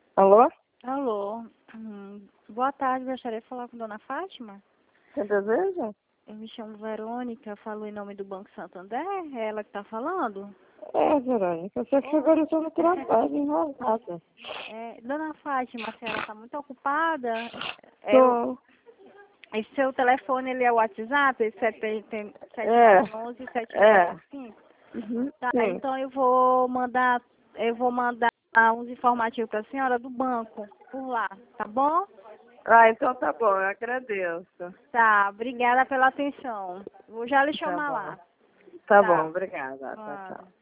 Alô? Alô, boa tarde, gostaria de falar com Dona Fátima? Você deseja? Eu me chamo Verônica, falo em nome do Banco Santander, é ela que está falando? É, Verônica, você que agora eu estou no trabalho, enrolada. Dona Fátima, a senhora está muito ocupada? Tô. Esse seu telefone, ele é o WhatsApp, esse tem É, 7911-7945? Tá, sim. então eu vou mandar uns informativos para a senhora do banco, por lá, tá bom? Ah, então tá bom, eu agradeço. Tá, obrigada pela atenção. Vou já lhe Tá chamar bom. lá. Tá bom, Tá. obrigada. Tchau, Claro. tchau.